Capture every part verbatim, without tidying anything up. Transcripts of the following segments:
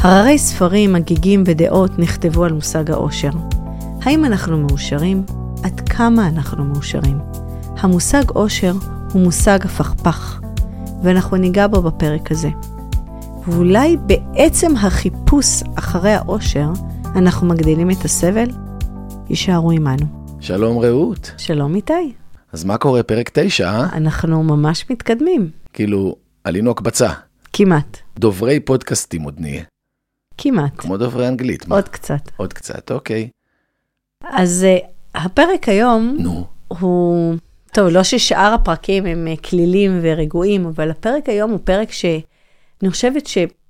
הררי ספרים, הגיגים ודעות נכתבו על מושג האושר. האם אנחנו מאושרים? עד כמה אנחנו מאושרים? המושג אושר הוא מושג הפכפך, ואנחנו ניגע בו בפרק הזה. ואולי בעצם החיפוש אחרי האושר, אנחנו מגדילים את הסבל? יישארו עמנו. שלום רעות. שלום איתי. אז מה קורה פרק תשע? אה? אנחנו ממש מתקדמים. כאילו, עלינו הקבצה. כמעט. דוברי פודקאסטים עוד נהיה. כמעט. כמו דוברי אנגלית. עוד מה? קצת. עוד קצת, אוקיי. אז uh, הפרק היום נו. הוא... טוב, לא ששאר הפרקים הם כלילים ורגועים, אבל הפרק היום הוא פרק שאני חושבת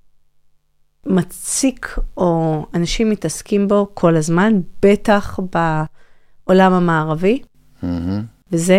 שמציק או אנשים מתעסקים בו כל הזמן, בטח בעולם המערבי. Mm-hmm. וזה?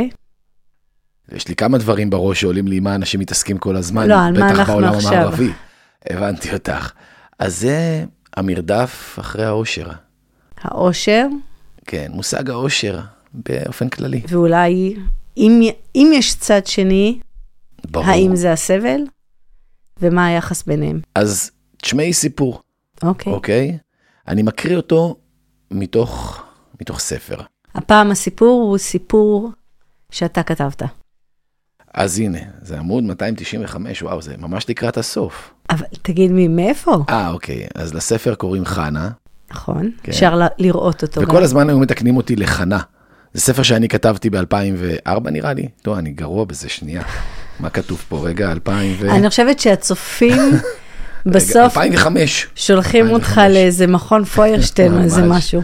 יש לי כמה דברים בראש שעולים לי מה אנשים מתעסקים כל הזמן. לא, על מה אנחנו בטח בעולם עכשיו. המערבי. הבנתי אותך. אז זה המרדף אחרי האושר. האושר? כן, מושג האושר באופן כללי. ואולי, אם, אם יש צד שני, ברור. האם זה הסבל? ומה היחס ביניהם? אז תשמעי סיפור. אוקיי. אוקיי? אני מקריא אותו מתוך, מתוך ספר. הפעם הסיפור הוא סיפור שאתה כתבת. אז הנה, זה עמוד מאתיים תשעים וחמש, וואו, זה ממש לקראת הסוף. אבל תגיד מי, מאיפה? אה, אוקיי. אז לספר קוראים חנה. נכון, כן. אפשר ל- לראות אותו. וכל גם. הזמן היו מתקנים אותי לחנה. זה ספר שאני כתבתי ב-אלפיים וארבע נראה לי. לא, אני גרוע בזה שנייה. מה כתוב פה? רגע, אלפיים ו... אני חושבת שהצופים בסוף... רגע, אלפיים וחמש. שולחים אלפיים אותך וחמש. לאיזה מכון פוירשטיין או איזה משהו.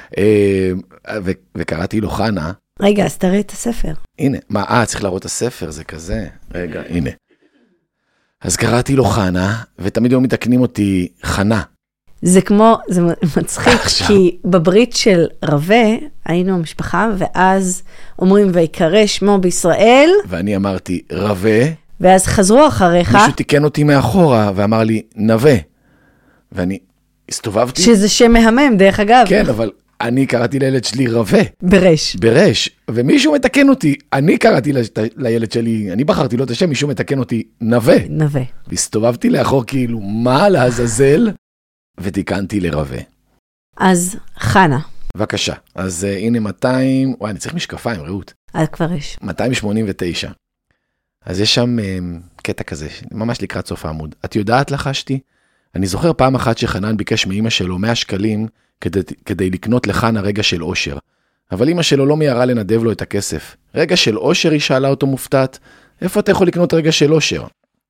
ו- וקראתי לו חנה. רגע, אז תראה את הספר. הנה, מה, אה, צריך להראות את הספר, זה כזה. רגע, הנה. אז קראתי לו חנה, ותמיד היו מתקנים אותי חנה. זה כמו, זה מצחיק, עכשיו. כי בברית של רווה, היינו המשפחה, ואז אומרים, ויקרא שמו בישראל, ואני אמרתי, רווה. ואז חזרו אחריך, מישהו תיקן אותי מאחורה, ואמר לי, נווה. ואני הסתובבתי. שזה שם מהמם, דרך אגב. כן, אבל אני קראתי לילד שלי רווה. ברש. ברש. ומישהו מתקן אותי, אני קראתי לילד שלי, אני בחרתי לו את השם, מישהו מתקן אותי נווה. נווה. והסתובבתי לאחור כאילו, מה לעזאזל? ותיקנתי לרווה. אז חנה. בבקשה. אז uh, הנה מאתיים, וואי, אני צריך משקפיים, רעות. אז כבר יש. מאתיים שמונים ותשע. אז יש שם um, קטע כזה, ממש לקראת סוף העמוד. את יודעת לחשתי? אני זוכר פעם אחת שחנן ביקש מאמא שלו מאה שקלים כדי, כדי לקנות לחנה רגע של אושר. אבל אמא שלו לא מיירה לנדב לו את הכסף. רגע של אושר, היא שאלה אותו מופתעת. איפה אתה יכול לקנות רגע של אושר?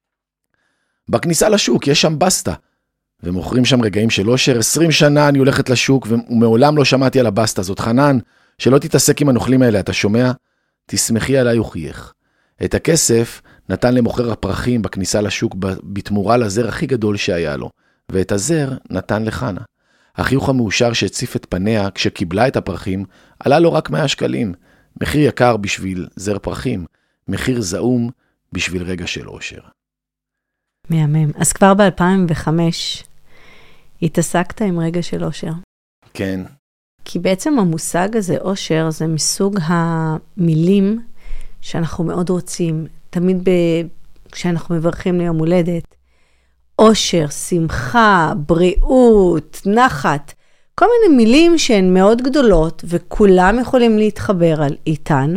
בכניסה לשוק, יש שם בסטה. ומוכרים שם רגעים של אושר. עשרים שנה אני הולכת לשוק, ומעולם לא שמעתי על הבסטה הזאת. חנן, שלא תתעסק עם הנוכלים האלה, אתה שומע? תשמחי עליי וחייך. את הכסף נתן למוכר הפרחים בכניסה לשוק בתמורה לזר הכי גדול שהיה לו, ואת הזר נתן לחנה. החיוך המאושר שהציף את פניה כשקיבלה את הפרחים, עלה לו רק מאה שקלים. מחיר יקר בשביל זר פרחים, מחיר זעום בשביל רגע של אושר. מהמם. אז כבר ב-אלפיים וחמש התעסקת עם רגע של אושר. כן. כי בעצם המושג הזה, אושר, זה מסוג המילים שאנחנו מאוד רוצים. תמיד ב... כשאנחנו מברכים ליום הולדת. אושר, שמחה, בריאות, נחת. כל מיני מילים שהן מאוד גדולות, וכולם יכולים להתחבר על איתן.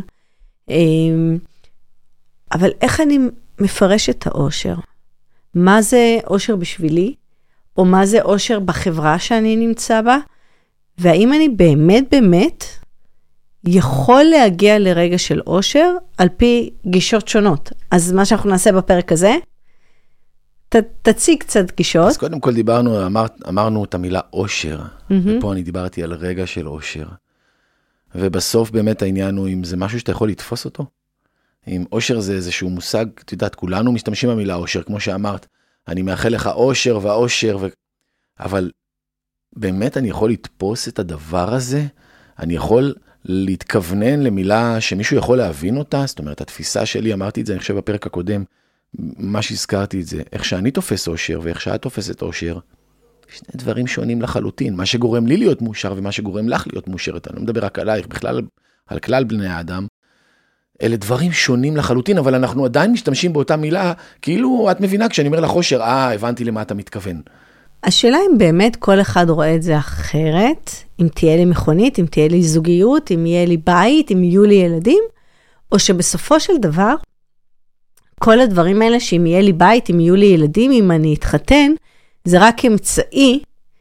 אבל איך אני מפרשת את האושר? מה זה אושר בשבילי? או מה זה אושר בחברה שאני נמצא בה? והאם אני באמת באמת יכול להגיע לרגע של אושר על פי גישות שונות? אז מה שאנחנו נעשה בפרק הזה, ת, תציג קצת גישות. אז קודם כל דיברנו, אמר, אמרנו את המילה אושר, mm-hmm. ופה אני דיברתי על רגע של אושר. ובסוף באמת העניין הוא אם זה משהו שאתה יכול לתפוס אותו. אם אושר זה איזשהו מושג, את יודעת, כולנו משתמשים במילה אושר, כמו שאמרת, אני מאחל לך אושר ואושר, ו... אבל באמת אני יכול לתפוס את הדבר הזה, אני יכול להתכוונן למילה שמישהו יכול להבין אותה, זאת אומרת, התפיסה שלי, אמרתי את זה, אני חושב בפרק הקודם, מה שהזכרתי את זה, איך שאני תופס אושר ואיך שאת תופסת אושר, שני דברים שונים לחלוטין, מה שגורם לי להיות מאושר ומה שגורם לך להיות מאושרת, אני לא מדבר רק עלייך, בכלל על כלל בני האדם, אלה דברים שונים לחלוטין, אבל אנחנו עדיין משתמשים באותה מילה, כאילו את מבינה כשאני אומר לך אושר, אה, הבנתי למה אתה מתכוון. השאלה אם באמת כל אחד רואה את זה אחרת, אם תהיה לי מכונית, אם תהיה לי זוגיות, אם יהיה לי בית, אם יהיו לי ילדים, או שבסופו של דבר, כל הדברים האלה, שאם יהיה לי בית, אם יהיו לי ילדים, אם אני אתחתן, זה רק אמצעי,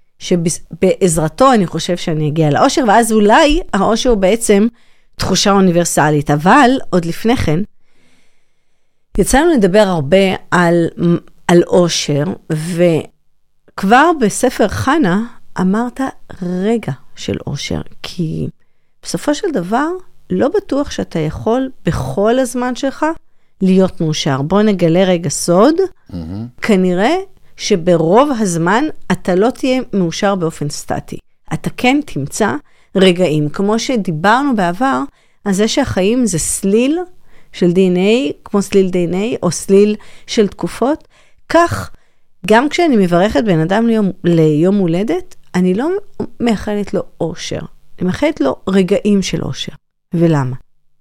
שבעזרתו אני חושב שאני אגיע לאושר, ואז אולי האושר הוא בעצם תחושה אוניברסלית. אבל עוד לפני כן, יצאנו לדבר הרבה על, על אושר, וכבר בספר חנה אמרת רגע של אושר, כי בסופו של דבר לא בטוח שאתה יכול בכל הזמן שלך להיות מאושר. בוא נגלה רגע סוד, mm-hmm. כנראה שברוב הזמן אתה לא תהיה מאושר באופן סטטי. אתה כן תמצא רגעים, כמו שדיברנו בעבר, על זה שהחיים זה סליל של די אן איי, כמו סליל די אן איי, או סליל של תקופות. כך, גם כשאני מברכת בן אדם ליום, ליום הולדת, אני לא מאחלת לו אושר. אני מאחלת לו רגעים של אושר. ולמה?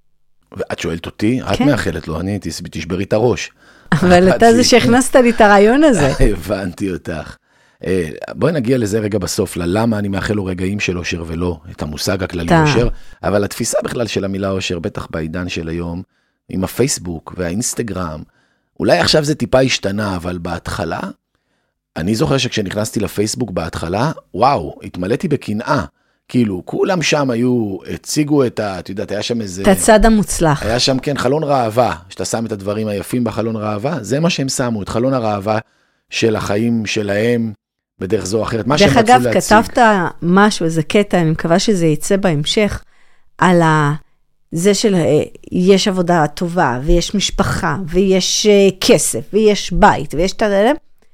ואת שואלת אותי, את כן. מאחלת לו, אני תשברי את הראש. אבל אתה זה שהכנסת לי את הרעיון הזה. הבנתי אותך. בואי נגיע לזה רגע בסוף, ללמה אני מאחל לו רגעים של אושר ולא את המושג הכללי אושר, אבל התפיסה בכלל של המילה אושר, בטח בעידן של היום, עם הפייסבוק והאינסטגרם, אולי עכשיו זה טיפה השתנה, אבל בהתחלה, אני זוכר שכשנכנסתי לפייסבוק בהתחלה, וואו, התמלאתי בקנאה, כאילו, כולם שם היו, הציגו את ה, את יודעת, היה שם איזה... את הצד המוצלח. היה שם, כן, חלון ראווה, שאתה שם את הדברים היפים בחלון ראווה, זה מה שהם שמו, את חלון הראווה של החיים שלהם, בדרך זו או אחרת, מה שהם רצו להציג. דרך אגב, כתבת משהו, איזה קטע, אני מקווה שזה יצא בהמשך, על ה... זה של, יש עבודה טובה, ויש משפחה, ויש כסף, ויש בית, ויש את הדלם.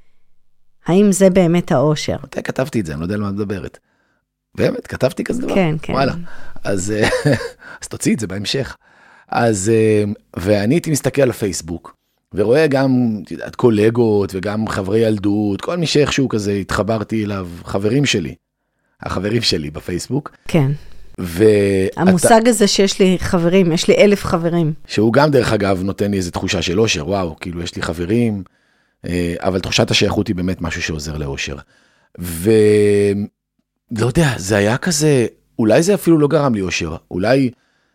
האם זה באמת האושר? מתי כתבתי את זה? אני לא יודע על מה מדברת. באמת, כתבתי כזה דבר? כן, כן. וואלה. אז, אז תוציא את זה בהמשך. אז, ואני הייתי מסתכל על הפייסבוק, ורואה גם את קולגות, וגם חברי ילדות, כל מי שאיכשהו כזה התחברתי אליו, חברים שלי, החברים שלי בפייסבוק. כן. ואתה, המושג הזה שיש לי חברים, יש לי אלף חברים. שהוא גם דרך אגב נותן לי איזו תחושה של אושר, וואו, כאילו יש לי חברים, אבל תחושת השייכות היא באמת משהו שעוזר לאושר. ולא יודע, זה היה כזה, אולי זה אפילו לא גרם לי אושר, אולי,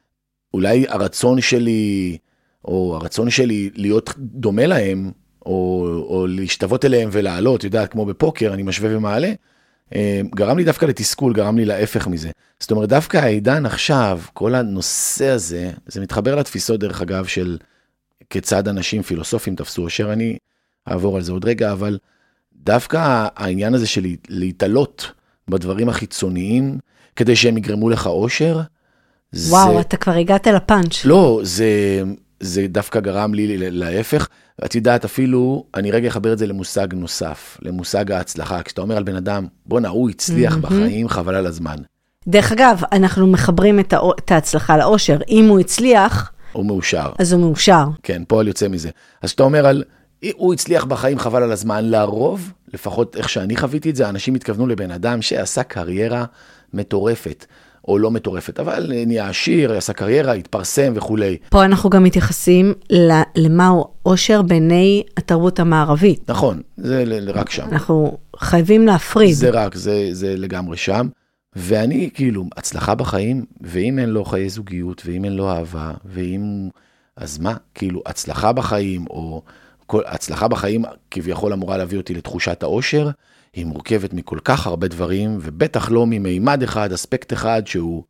אולי הרצון שלי, או הרצון שלי להיות דומה להם, או, או להשתוות אליהם ולעלות, יודעת, כמו בפוקר, אני משווה ומעלה, גרם לי דווקא לתסכול, גרם לי להפך מזה. זאת אומרת, דווקא העידן עכשיו, כל הנושא הזה, זה מתחבר לתפיסות דרך אגב של כיצד אנשים פילוסופים תפסו אושר, אני אעבור על זה עוד רגע, אבל דווקא העניין הזה של להתעלות בדברים החיצוניים, כדי שהם יגרמו לך אושר, וואו, זה... אתה כבר הגעת לפאנץ'. לא, זה... זה דווקא גרם לי להפך, את יודעת אפילו, אני רגע אחבר את זה למושג נוסף, למושג ההצלחה, כשאתה אומר על בן אדם, בוא נה, הוא הצליח mm-hmm. בחיים, חבל על הזמן. דרך אגב, אנחנו מחברים את, הא... את ההצלחה לאושר, אם הוא הצליח, הוא מאושר. אז הוא מאושר. כן, פועל יוצא מזה. אז שאתה אומר על, הוא הצליח בחיים, חבל על הזמן, לרוב, לפחות איך שאני חוויתי את זה, אנשים התכוונו לבן אדם שעשה קריירה מטורפת. או לא מטורפת, אבל נהיה עשיר, עשה קריירה, התפרסם וכולי. פה אנחנו גם מתייחסים למהו אושר בעיני התרבות המערבית. נכון, זה רק שם. אנחנו חייבים להפריד. זה רק, זה, זה לגמרי שם. ואני כאילו, הצלחה בחיים, ואם אין לו חיי זוגיות, ואם אין לו אהבה, ואם, אז מה? כאילו, הצלחה בחיים, או כל, הצלחה בחיים כביכול אמורה להביא אותי לתחושת האושר, היא מורכבת מכל כך הרבה דברים, ובטח לא ממימד אחד, אספקט אחד, שהוא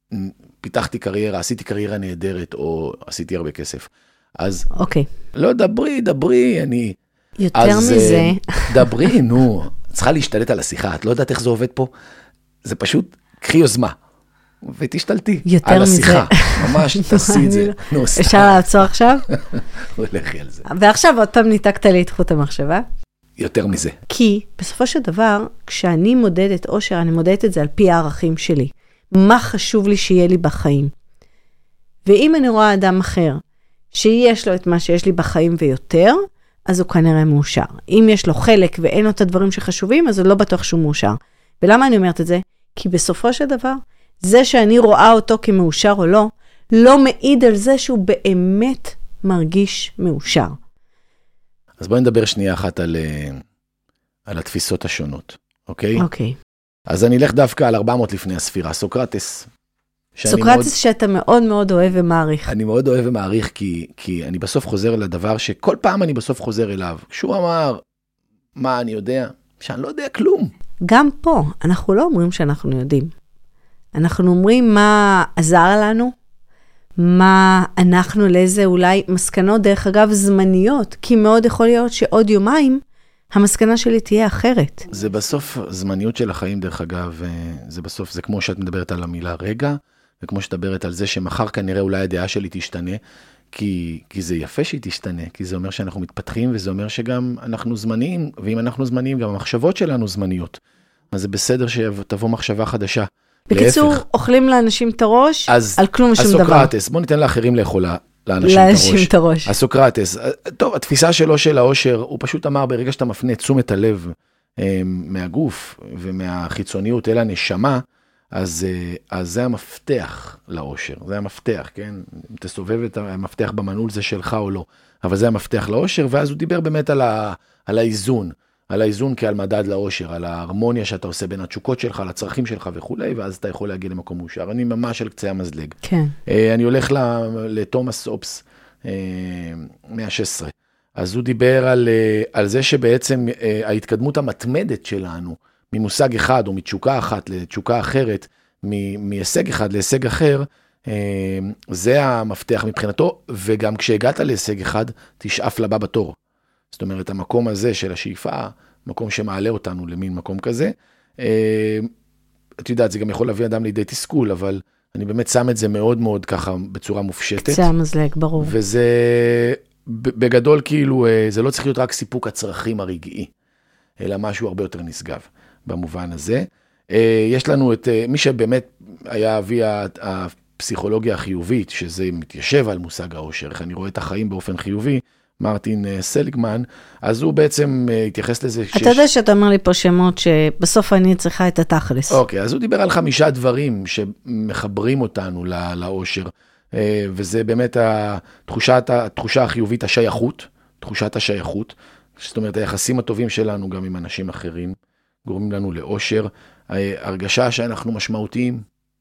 פיתחתי קריירה, עשיתי קריירה נהדרת, או עשיתי הרבה כסף. אז, אוקיי. לא, דברי, דברי, אני... יותר אז, מזה. דברי, נו, צריכה להשתלט על השיחה, את לא יודעת איך זה עובד פה? זה פשוט, קחי יוזמה, ותשתלטי על השיחה. ממש, תעשי את זה. אפשר לעצור עכשיו? הולכי על זה. ועכשיו עוד פעם ניתקת לי את חוט המחשבה. יותר מזה. כי בסופו של דבר, כשאני מודדת אושר, אני מודדת את זה על פי הערכים שלי. מה חשוב לי שיהיה לי בחיים? ואם אני רואה אדם אחר, שיש לו את מה שיש לי בחיים ויותר, אז הוא כנראה מאושר. אם יש לו חלק ואין לו את הדברים שחשובים, אז הוא לא בטוח שהוא מאושר. ולמה אני אומרת את זה? כי בסופו של דבר, זה שאני רואה אותו כמאושר או לא, לא מעיד על זה שהוא באמת מרגיש מאושר. אז בואי נדבר שנייה אחת על, על התפיסות השונות, אוקיי? אוקיי. אז אני אלך דווקא על ארבע מאות לפני הספירה, סוקרטס. סוקרטס מאוד, שאתה מאוד מאוד אוהב ומעריך. אני מאוד אוהב ומעריך, כי, כי אני בסוף חוזר לדבר שכל פעם אני בסוף חוזר אליו. כשהוא אמר, מה אני יודע? שאני לא יודע כלום. גם פה, אנחנו לא אומרים שאנחנו יודעים. אנחנו אומרים מה עזר לנו, מה אנחנו לאיזה אולי מסקנות, דרך אגב, זמניות, כי מאוד יכול להיות שעוד יומיים, המסקנה שלי תהיה אחרת. זה בסוף זמניות של החיים, דרך אגב, זה בסוף, זה כמו שאת מדברת על המילה רגע, וכמו שאת מדברת על זה שמחר כנראה אולי הדעה שלי תשתנה, כי, כי זה יפה שהיא תשתנה, כי זה אומר שאנחנו מתפתחים, וזה אומר שגם אנחנו זמניים, ואם אנחנו זמניים, גם המחשבות שלנו זמניות. אז זה בסדר שתבוא מחשבה חדשה. בקיצור, להפך. אוכלים לאנשים את הראש, אז, על כלום ושום אז דבר. סוקרטס, בוא ניתן לאחרים לאכול לאנשים את הראש. אז סוקרטס, טוב, התפיסה שלו של האושר, הוא פשוט אמר, ברגע שאתה מפנה את תשומת הלב מהגוף ומהחיצוניות אל הנשמה, אז, אז זה המפתח לאושר, זה המפתח, כן? אם תסובב את המפתח במנעול זה שלך או לא, אבל זה המפתח לאושר, ואז הוא דיבר באמת על, ה, על האיזון, על האיזון כעל מדד לאושר, על ההרמוניה שאתה עושה בין התשוקות שלך, לצרכים שלך וכולי, ואז אתה יכול להגיע למקום מאושר. אני ממש על קצה המזלג. כן. אני הולך לתומאס הובס, מאה ושש עשרה, אז הוא דיבר על, על זה שבעצם ההתקדמות המתמדת שלנו, ממושג אחד או מתשוקה אחת לתשוקה אחרת, מהישג אחד להישג אחר, זה המפתח מבחינתו, וגם כשהגעת להישג אחד, תשאף לבא בתור. זאת אומרת, המקום הזה של השאיפה, מקום שמעלה אותנו למין מקום כזה, את יודעת, זה גם יכול להביא אדם לידי תסכול, אבל אני באמת שם את זה מאוד מאוד ככה בצורה מופשטת. קצה המזלג, ברור. וזה בגדול כאילו, זה לא צריך להיות רק סיפוק הצרכים הרגעי, אלא משהו הרבה יותר נשגב במובן הזה. יש לנו את, מי שבאמת היה אבי הפסיכולוגיה החיובית, שזה מתיישב על מושג האושר, איך אני רואה את החיים באופן חיובי, מרטין סליגמן, אז הוא בעצם התייחס לזה. אתה שיש... יודע שאתה אומר לי פה שמות שבסוף אני צריכה את התכלס. אוקיי, אז הוא דיבר על חמישה דברים שמחברים אותנו לא, לאושר, וזה באמת התחושה, התחושה החיובית, השייכות, תחושת השייכות, זאת אומרת, היחסים הטובים שלנו גם עם אנשים אחרים, גורמים לנו לאושר, הרגשה שאנחנו משמעותיים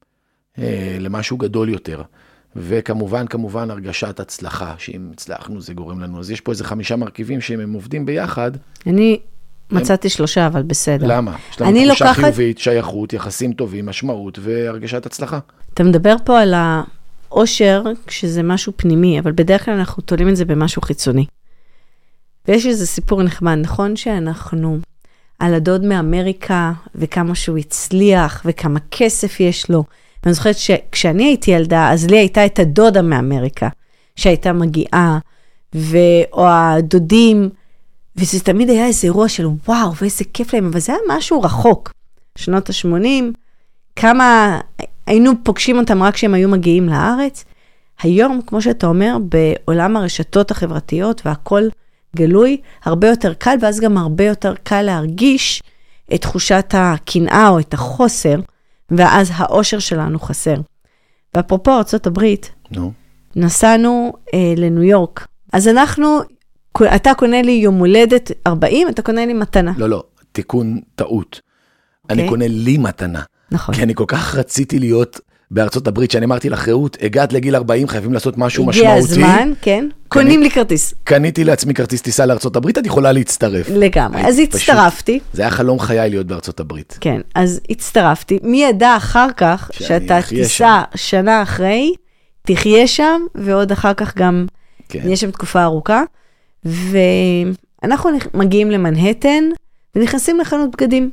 למשהו גדול יותר, וכמובן, כמובן, הרגשת הצלחה, שאם הצלחנו זה גורם לנו. אז יש פה איזה חמישה מרכיבים שהם עובדים ביחד. אני מצאתי שלושה, אבל בסדר. למה? יש לנו תחושה חיובית, שייכות, יחסים טובים, משמעות והרגשת הצלחה. אתה מדבר פה על האושר, כשזה משהו פנימי, אבל בדרך כלל אנחנו תולים את זה במשהו חיצוני. ויש איזה סיפור נחמד, נכון שאנחנו על הדוד מאמריקה, וכמה שהוא הצליח, וכמה כסף יש לו. ואני זוכרת שכשאני הייתי ילדה, אז לי הייתה את הדודה מאמריקה, שהייתה מגיעה, ו... או הדודים, וזה תמיד היה איזה אירוע של וואו, ואיזה כיף להם, אבל זה היה משהו רחוק. שנות ה-שמונים, כמה היינו פוגשים אותם רק כשהם היו מגיעים לארץ. היום, כמו שאתה אומר, בעולם הרשתות החברתיות, והכל גלוי, הרבה יותר קל, ואז גם הרבה יותר קל להרגיש את תחושת הקנאה או את החוסר, ואז האושר שלנו חסר. ואפרופו ארצות הברית, no. נסענו אה, לניו יורק. אז אנחנו, אתה קונה לי יום הולדת ארבעים, אתה קונה לי מתנה. לא, לא, תיקון טעות. Okay. אני קונה לי מתנה. נכון. כי אני כל כך רציתי להיות בארצות הברית, שאני אמרתי לך, רעות, הגעת לגיל ארבעים, חייבים לעשות משהו משמעותי. הגיע הזמן, כן. קונים לי כרטיס. קניתי לעצמי כרטיס טיסה לארצות הברית, את יכולה להצטרף. לגמרי. אז הצטרפתי. זה היה חלום חיי להיות בארצות הברית. כן, אז הצטרפתי. מי ידע אחר כך, שאתה תיסע שנה אחרי, תחיה שם, ועוד אחר כך גם נהיה שם תקופה ארוכה. ואנחנו מגיעים למנהטן, ונכנסים לחנות בגדים.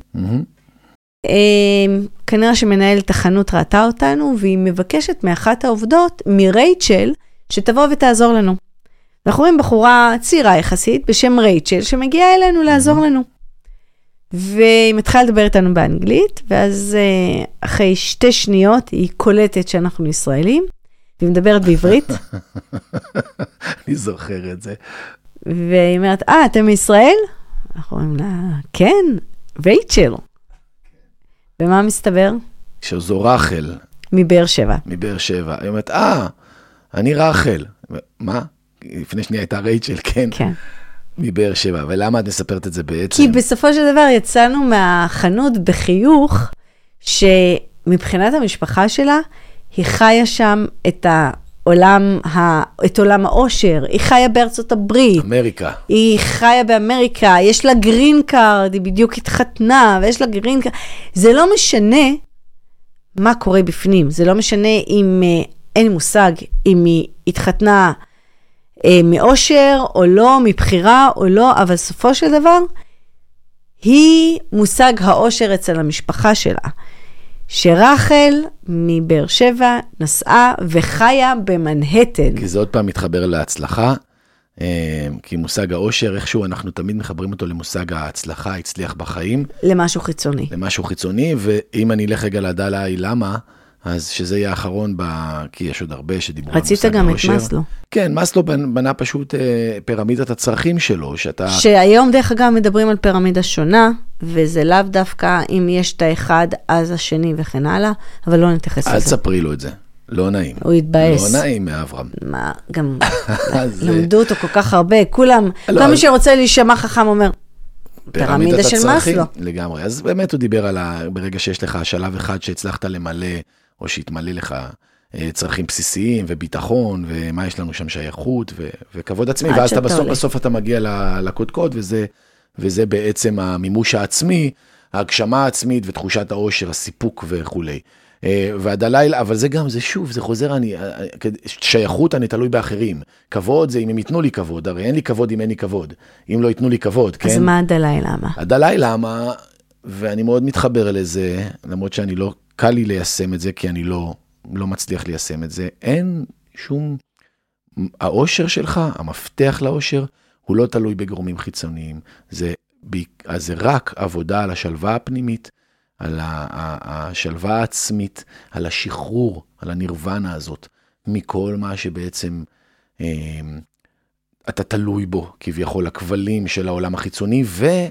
כנראה שמנהלת החנות ראתה אותנו, והיא מבקשת מאחת העובדות, מרייצ'ל, שתבוא ותעזור לנו. אנחנו רואים בחורה צעירה יחסית, בשם רייצ'ל, שמגיעה אלינו לעזור לנו. והיא מתחילה לדבר איתנו באנגלית, ואז אחרי שתי שניות, היא קולטת שאנחנו ישראלים, והיא מדברת בעברית. אני זוכר את זה. והיא אומרת, אה, אתם מישראל? אנחנו אומרים לה, כן, רייצ'ל. ומה מסתבר? שזו רחל. מבאר שבע. מבאר שבע. היא אומרת, אה, אני רחל. מה? לפני שנייה הייתה רייצ'ל, כן. כן. מבאר שבע, ולמה את מספרת את זה בעצם? כי בסופו של דבר יצאנו מהחנות בחיוך, שמבחינת המשפחה שלה, היא חיה שם את העולם, את עולם האושר, היא חיה בארצות הברית. אמריקה. היא חיה באמריקה, יש לה גרין קארד, היא בדיוק התחתנה, ויש לה גרין קארד. זה לא משנה מה קורה בפנים, זה לא משנה אם אין מושג, אם היא התחתנה מאושר או לא, מבחירה או לא, אבל סופו של דבר, היא מושג האושר אצל המשפחה שלה. שרחל מבאר שבע נסעה וחיה במנהטן. כי זה עוד פעם מתחבר להצלחה, כי מושג האושר, איכשהו אנחנו תמיד מחברים אותו למושג ההצלחה, הצליח בחיים. למשהו חיצוני. למשהו חיצוני, ואם אני אלך רגע לדלה למה, אז שזה יהיה האחרון, ב... כי יש עוד הרבה שדיברו על מושג האושר. רצית גם את מסלו. כן, מסלו בנה פשוט אה, פירמידת הצרכים שלו, שאתה... שהיום דרך אגב מדברים על פירמידה שונה, וזה לאו דווקא אם יש את האחד, אז השני וכן הלאה, אבל לא נתייחס לזה. אל תספרי לו את זה, לא נעים. הוא יתבאס. לא נעים מאברהם. מה, גם למדו אותו כל כך הרבה, כולם, כל מי שרוצה להישמע חכם אומר, פירמידה של מסלו. לגמרי, אז באמת הוא דיבר על ה... ברגע שיש לך שלב אחד שהצלחת למלא, או שהתמלא לך צרכים בסיסיים וביטחון, ומה יש לנו שם שייכות ו- וכבוד עצמי, ואז אתה בסוף, בסוף אתה מגיע לקודקוד, וזה, וזה בעצם המימוש העצמי, ההגשמה העצמית ותחושת האושר, הסיפוק וכו'. והדליל, אבל זה גם, זה שוב, זה חוזר, אני, שייכות אני תלוי באחרים. כבוד זה אם הם ייתנו לי כבוד, הרי אין לי כבוד אם אין לי כבוד. אם לא ייתנו לי כבוד, כן? אז מה הדליל למה? הדליל למה, ואני מאוד מתחבר לזה, למרות שאני לא, קל לי ליישם את זה, כי אני לא, לא מצליח ליישם את זה. אין שום, האושר שלך, המפתח לאושר, הוא לא תלוי בגורמים חיצוניים. זה, אז זה רק עבודה על השלווה הפנימית, על השלווה העצמית, על השחרור, על הנירוונה הזאת, מכל מה שבעצם אה, אתה תלוי בו, כביכול הכבלים של העולם החיצוני,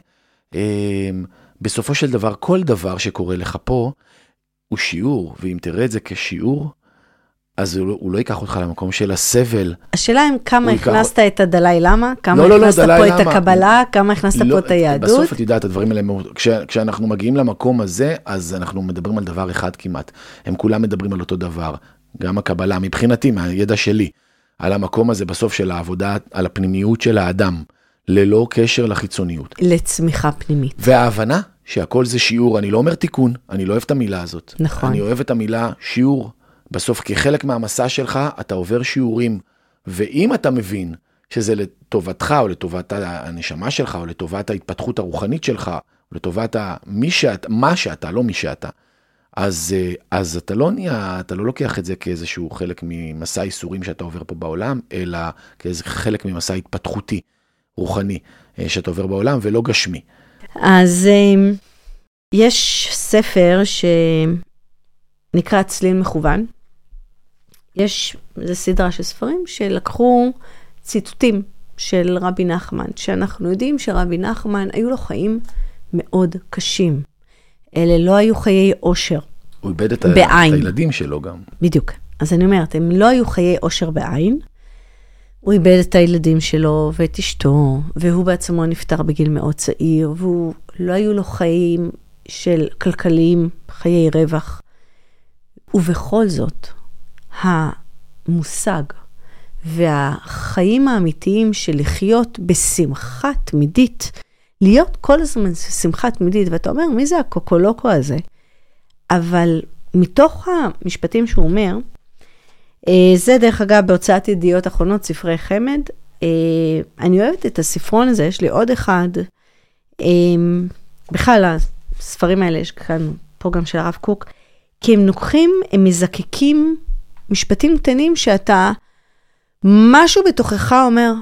ובסופו אה, של דבר, כל דבר שקורה לך פה, הוא שיעור, ואם תראה את זה כשיעור, אז הוא, הוא לא ייקח אותך למקום של הסבל. השאלה אם כמה הכנסת ייקח... את הדלי למה, כמה לא, הכנסת לא, לא, פה למה. את הקבלה, כמה הכנסת לא, פה את היהדות. בסוף את יודעת, הדברים האלה, כש, כשאנחנו מגיעים למקום הזה, אז אנחנו מדברים על דבר אחד כמעט. הם כולם מדברים על אותו דבר. גם הקבלה, מבחינתי, מהידע שלי, על המקום הזה בסוף של העבודה, על הפנימיות של האדם, ללא קשר לחיצוניות. לצמיחה פנימית. וההבנה שהכל זה שיעור, אני לא אומר תיקון, אני לא אוהב את המילה הזאת. נכון. אני אוהב את המילה שיעור. בסוף, כחלק מהמסע שלך, אתה עובר שיעורים, ואם אתה מבין שזה לטובתך, או לטובת הנשמה שלך, או לטובת ההתפתחות הרוחנית שלך, או לטובת מי שאתה, מה שאתה, לא מי שאתה, אז, אז אתה לא נהיה, אתה לא לוקח את זה כאיזשהו חלק ממסע איסורים שאתה עובר פה בעולם, אלא כאיזה חלק ממסע התפתחותי, רוחני, שאתה עובר בעולם, ולא גשמי. אז יש ספר שנקרא צליל מכוון, יש, זו סדרה של ספרים שלקחו ציטוטים של רבי נחמן, שאנחנו יודעים שרבי נחמן היו לו חיים מאוד קשים. אלה לא היו חיי אושר. הוא איבד את, את הילדים שלו גם. בדיוק. אז אני אומרת, הם לא היו חיי אושר בעין, הוא איבד את הילדים שלו ואת אשתו, והוא בעצמו נפטר בגיל מאוד צעיר, והוא לא היו לו חיים של כלכליים, חיי רווח. ובכל זאת, המושג והחיים האמיתיים של לחיות בשמחה תמידית, להיות כל הזמן שמחה תמידית, ואתה אומר, מי זה הקוקולוקו הזה? אבל מתוך המשפטים שהוא אומר, זה דרך אגב בהוצאת ידיעות אחרונות, ספרי חמד, אני אוהבת את הספרון הזה, יש לי עוד אחד, בכלל הספרים האלה יש כאן פרוגם של הרב קוק, כי הם נוקחים, הם מזקקים משפטים קטנים שאתה, משהו בתוכך אומר,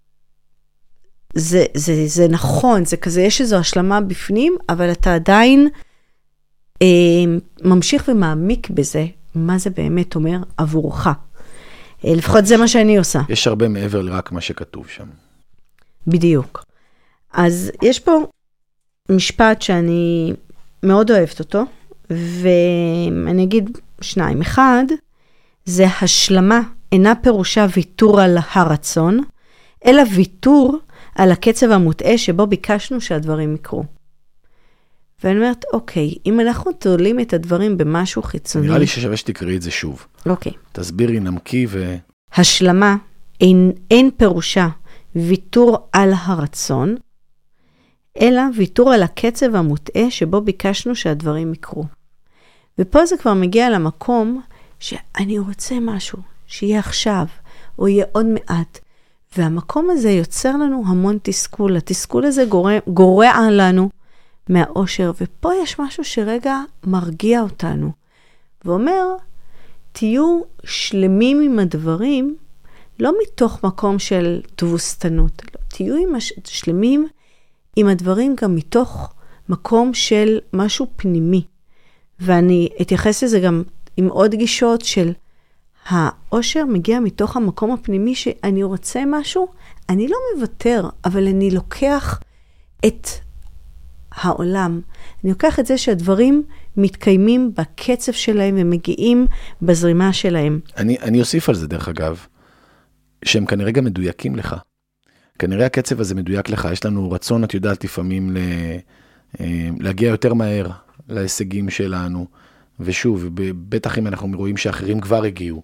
זה, זה, זה נכון, זה כזה, יש איזו השלמה בפנים, אבל אתה עדיין אה, ממשיך ומעמיק בזה, מה זה באמת אומר עבורך. אה, לפחות זה מה שאני עושה. יש הרבה מעבר לרק מה שכתוב שם. בדיוק. אז יש פה משפט שאני מאוד אוהבת אותו, ואני אגיד שניים. אחד, זה השלמה, אינה פירושה ויתור על הרצון, אלא ויתור על הקצב המוטעה שבו ביקשנו שהדברים יקרו. ואני אומרת, אוקיי, אם אנחנו תולים את הדברים במשהו חיצוני... נראה לי ששווה שתקראי את זה שוב. אוקיי. תסבירי, נמקי ו... השלמה אין, אין פירושה ויתור על הרצון, אלא ויתור על הקצב המוטעה שבו ביקשנו שהדברים יקרו. ופה זה כבר מגיע למקום שאני רוצה משהו, שיהיה עכשיו, או יהיה עוד מעט. והמקום הזה יוצר לנו המון תסכול. התסכול הזה גורע, גורע לנו מהאושר, ופה יש משהו שרגע מרגיע אותנו. ואומר, תהיו שלמים עם הדברים, לא מתוך מקום של תבוסתנות, לא, תהיו עם הש... שלמים עם הדברים גם מתוך מקום של משהו פנימי. ואני אתייחס לזה גם עם עוד גישות של האושר מגיע מתוך המקום הפנימי שאני רוצה משהו, אני לא מוותר, אבל אני לוקח את העולם. אני לוקח את זה שהדברים מתקיימים בקצב שלהם ומגיעים בזרימה שלהם. אני, אני אוסיף על זה דרך אגב, שהם כנראה גם מדויקים לך. כנראה הקצב הזה מדויק לך, יש לנו רצון, את יודעת, לפעמים ל... להגיע יותר מהר להישגים שלנו, ושוב, בטח אם אנחנו רואים שאחרים כבר הגיעו,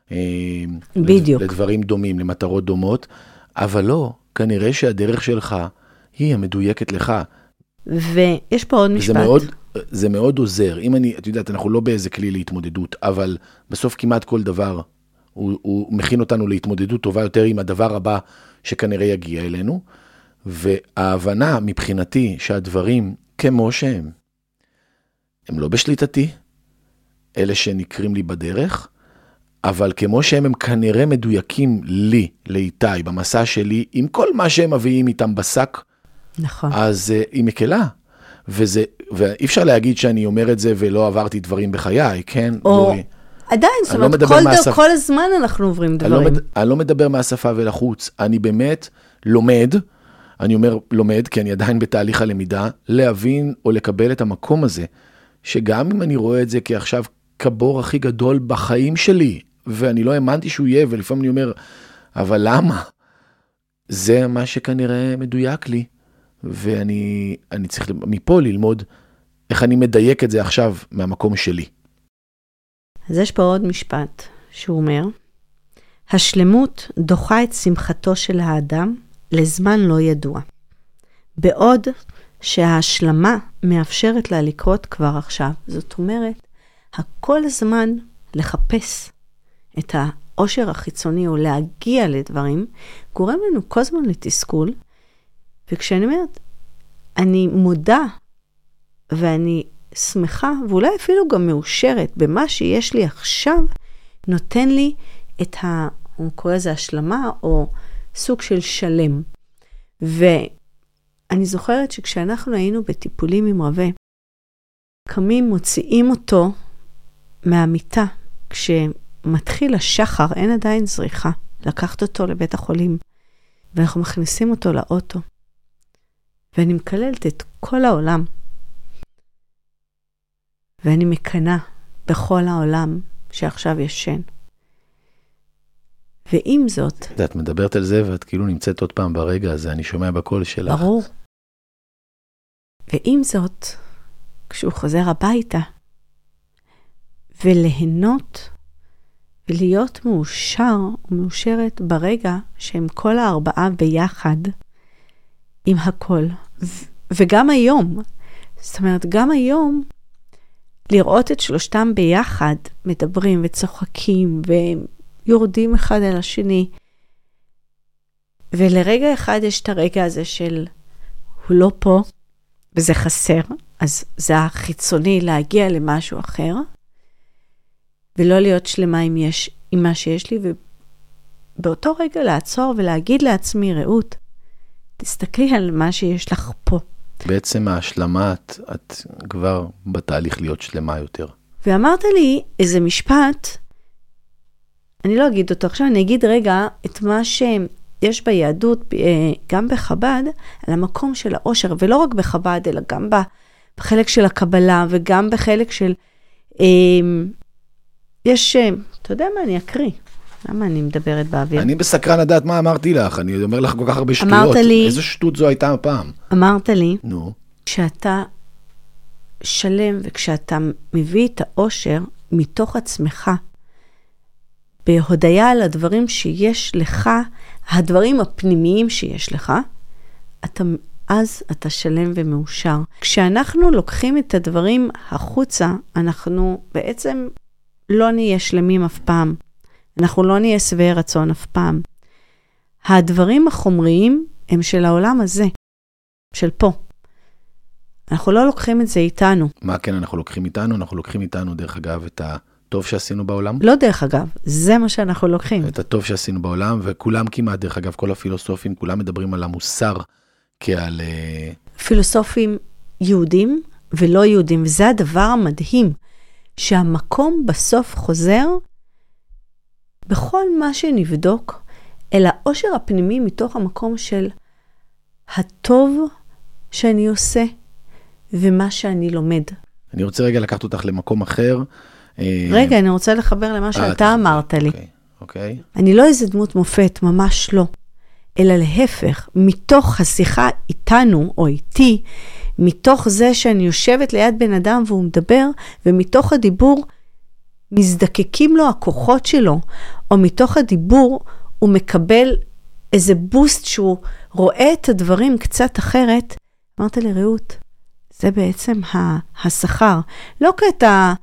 בדיוק. לדברים דומים, למטרות דומות, אבל לא, כנראה שהדרך שלך היא המדויקת לך. ויש פה עוד משפט. מאוד, זה מאוד עוזר. אם אני, את יודעת, אנחנו לא באיזה כלי להתמודדות, אבל בסוף כמעט כל דבר, הוא, הוא מכין אותנו להתמודדות טובה יותר עם הדבר הבא שכנראה יגיע אלינו, וההבנה מבחינתי שהדברים כמו שהם, הם לא בשליטתי, אלה שנקרים לי בדרך, אבל כמו שהם הם כנראה מדויקים לי, לאיתי, במסע שלי, עם כל מה שהם מביאים איתם בשק, נכון. אז uh, היא מקלה. וזה, ואי אפשר להגיד שאני אומר את זה ולא עברתי דברים בחיי, כן? או לא, עדיין, זאת אומרת, לא כל, מהשפ... כל הזמן אנחנו עוברים דברים. אני לא, מד... אני לא מדבר מהשפה ולחוץ, אני באמת לומד, אני אומר לומד, כי אני עדיין בתהליך הלמידה, להבין או לקבל את המקום הזה, שגם אם אני רואה את זה כעכשיו כבור הכי גדול בחיים שלי, ואני לא האמנתי שהוא יהיה, ולפעמים אני אומר, אבל למה? זה מה שכנראה מדויק לי, ואני אני צריך מפה ללמוד איך אני מדייק את זה עכשיו מהמקום שלי. אז יש פה עוד משפט שהוא אומר, השלמות דוחה את שמחתו של האדם לזמן לא ידוע, בעוד שההשלמה מאפשרת לה לקרות כבר עכשיו. זאת אומרת, הכל זמן לחפש את העושר החיצוני או להגיע לדברים, גורם לנו כל זמן לתסכול, וכשאני אומרת, אני מודה ואני שמחה, ואולי אפילו גם מאושרת במה שיש לי עכשיו, נותן לי את ה... הוא קורא לזה השלמה או סוג של שלם. ואני זוכרת שכשאנחנו היינו בטיפולים עם רווה, קמים מוציאים אותו מהמיטה, כשמתחיל השחר, אין עדיין זריחה, לקחת אותו לבית החולים, ואנחנו מכניסים אותו לאוטו, ואני מקללת את כל העולם, ואני מקנה בכל העולם שעכשיו ישן. ועם זאת... את מדברת על זה ואת כאילו נמצאת עוד פעם ברגע הזה, אני שומע בקול שלך. ברור. ועם זאת, כשהוא חוזר הביתה, וליהנות ולהיות מאושר ומאושרת ברגע שהם כל הארבעה ביחד עם הכל. ו- וגם היום, זאת אומרת, גם היום, לראות את שלושתם ביחד, מדברים וצוחקים ויורדים אחד על השני, ולרגע אחד יש את הרגע הזה של הוא לא פה, וזה חסר, אז זה החיצוני להגיע למשהו אחר, ולא להיות שלמה עם, יש, עם מה שיש לי, ובאותו רגע לעצור ולהגיד לעצמי, רעות, תסתכלי על מה שיש לך פה. בעצם ההשלמה, את, את כבר בתהליך להיות שלמה יותר. ואמרת לי איזה משפט, אני לא אגיד אותו עכשיו, אני אגיד רגע את מה שיש ביהדות, גם בחב"ד, על המקום של האושר, ולא רק בחב"ד, אלא גם בחלק של הקבלה, וגם בחלק של... יש, אתה יודע מה, אני אקריא. למה אני מדברת באוויר? אני בסקרן לדעת מה אמרתי לך, אני אומר לך כל כך הרבה שטויות. אמרת לי... איזו שטות זו הייתה הפעם? אמרת לי, נו. כשאתה שלם וכשאתה מביא את האושר מתוך עצמך, בהודעה על הדברים שיש לך, הדברים הפנימיים שיש לך, אתה, אז אתה שלם ומאושר. כשאנחנו לוקחים את הדברים החוצה, אנחנו בעצם לא נהיה שלמים אף פעם. אנחנו לא נהיה שבעי רצון אף פעם. הדברים החומריים הם של העולם הזה, של פה. אנחנו לא לוקחים את זה איתנו. מה כן אנחנו לוקחים איתנו? אנחנו לוקחים איתנו, דרך אגב, את הטוב שעשינו בעולם. לא דרך אגב, זה מה שאנחנו לוקחים. את הטוב שעשינו בעולם, וכולם כמעט, דרך אגב, כל הפילוסופים, כולם מדברים על המוסר כעל... פילוסופים יהודים ולא יהודים, וזה הדבר המדהים, שהמקום בסוף חוזר בכל מה שנבדוק, אל העושר הפנימי מתוך המקום של הטוב שאני עושה, ומה שאני לומד. אני רוצה רגע לקחת אותך למקום אחר. רגע, אני רוצה לחבר למה שאתה אמרת לי. אוקיי, אוקיי. אני לא איזה דמות מופת, ממש לא. אלא להפך, מתוך השיחה איתנו או איתי, מתוך זה שאני יושבת ליד בן אדם והוא מדבר, ומתוך הדיבור מזדקקים לו הכוחות שלו, או מתוך הדיבור הוא מקבל איזה בוסט שהוא רואה את הדברים קצת אחרת. אמרת לי, רעות, זה בעצם השכר. לא כי אתה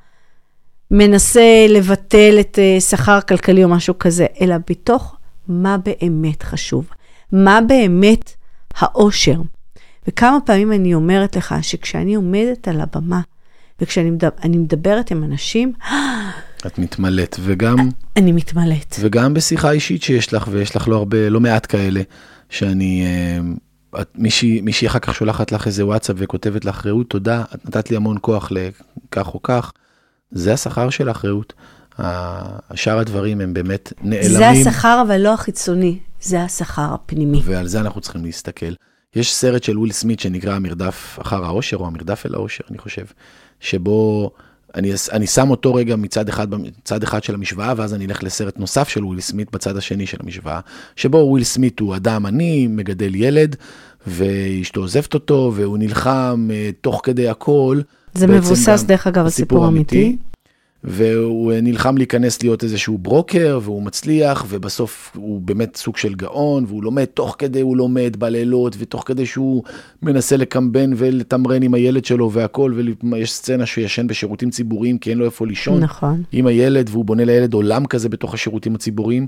מנסה לבטל את שכר כלכלי או משהו כזה, אלא בתוך מה באמת חשוב. מה באמת האושר. וכמה פעמים אני אומרת לך שכשאני עומדת על הבמה, וכשאני מדבר, אני מדברת עם אנשים, את מתמלאת, וגם... אני מתמלאת. וגם בשיחה אישית שיש לך, ויש לך לא הרבה, לא מעט כאלה, שאני... מישהי, מישהי אחר כך שולחת לך איזה וואטסאפ וכותבת לך, רעות, תודה, את נתת לי המון כוח לכך או כך. זה השכר שלך, רעות. השאר הדברים הם באמת נעלמים. זה השכר, אבל לא החיצוני. זה השכר הפנימי. ועל זה אנחנו צריכים להסתכל. יש סרט של וויל סמית שנקרא המרדף אחר האושר, או המרדף אל האושר, אני חושב, שבו אני, אני שם אותו רגע מצד אחד, מצד אחד של המשוואה, ואז אני אלך לסרט נוסף של וויל סמית בצד השני של המשוואה, שבו וויל סמית הוא אדם עני, מגדל ילד, ואשתו עוזבת אותו, והוא נלחם תוך כדי הכל. זה מבוסס דרך אגב הסיפור אמיתי. והוא נלחם להיכנס להיות איזשהו ברוקר, והוא מצליח, ובסוף הוא באמת סוג של גאון, והוא לומד, תוך כדי הוא לומד בלילות, ותוך כדי שהוא מנסה לקמבן ולתמרן עם הילד שלו והכל, ויש סצנה שהוא ישן בשירותים ציבוריים, כי אין לו איפה לישון. נכון. עם הילד, והוא בונה לילד עולם כזה בתוך השירותים הציבוריים,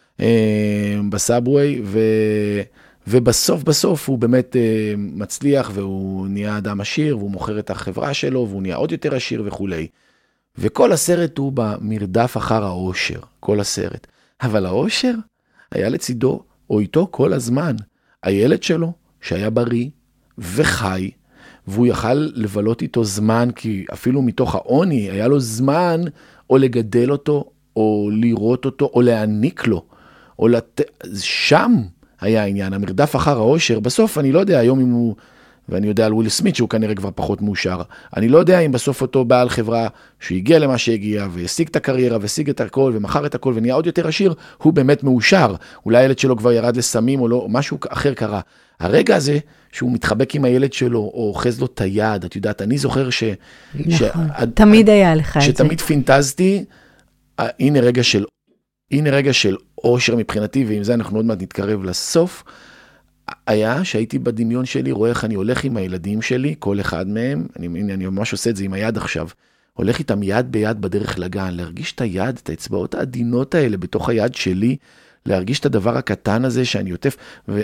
בסאבווי, ו... ובסוף בסוף הוא באמת מצליח, והוא נהיה אדם עשיר, והוא מוכר את החברה שלו, והוא נהיה עוד יותר עשיר וכולי. וכל הסרט הוא במרדף אחר האושר, כל הסרט. אבל האושר היה לצידו או איתו כל הזמן. הילד שלו שהיה בריא וחי, והוא יכל לבלות איתו זמן, כי אפילו מתוך העוני היה לו זמן או לגדל אותו, או לראות אותו, או להעניק לו. או לת... שם היה העניין, המרדף אחר האושר. בסוף אני לא יודע היום אם הוא... ואני יודע על וויל סמית שהוא כנראה כבר פחות מאושר. אני לא יודע אם בסוף אותו בעל חברה שהגיע למה שהגיע, והשיג את הקריירה, והשיג את הכל, ומחר את הכל, ונהיה עוד יותר עשיר, הוא באמת מאושר. אולי הילד שלו כבר ירד לסמים, או לא, משהו אחר קרה. הרגע הזה, שהוא מתחבק עם הילד שלו, או אוחז לו את היד, את יודעת, אני זוכר ש... נכון, ש... תמיד היה לך את זה. שתמיד פינטזתי, הנה רגע של, הנה רגע של אושר מבחינתי, ועם זה אנחנו עוד מעט נתקרב לסוף, היה שהייתי בדמיון שלי, רואה איך אני הולך עם הילדים שלי, כל אחד מהם, אני, אני ממש עושה את זה עם היד עכשיו, הולך איתם יד ביד בדרך לגן, להרגיש את היד, את האצבעות העדינות האלה בתוך היד שלי, להרגיש את הדבר הקטן הזה שאני יוטף,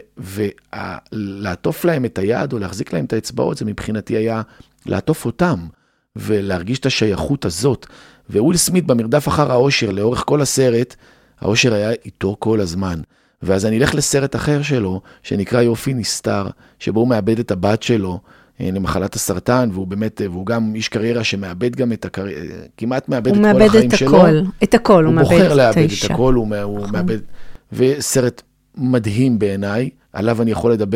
ולעטוף להם את היד או להחזיק להם את האצבעות, זה מבחינתי היה לעטוף אותם, ולהרגיש את השייכות הזאת. וויל סמית במרדף אחר האושר, לאורך כל הסרט, האושר היה איתו כל הזמן. ואז אני אלך לסרט אחר שלו, שנקרא יופי נסתר, שבו הוא מאבד את הבת שלו למחלת הסרטן, והוא באמת, והוא גם איש קריירה שמאבד גם את הקריירה, כמעט מאבד את כל החיים שלו. הוא מאבד את הכל, הוא מאבד את האישה. הוא בוחר לאבד את הכל, הוא מאבד, וסרט מדהים בעיניי, עליו אני יכול לדבר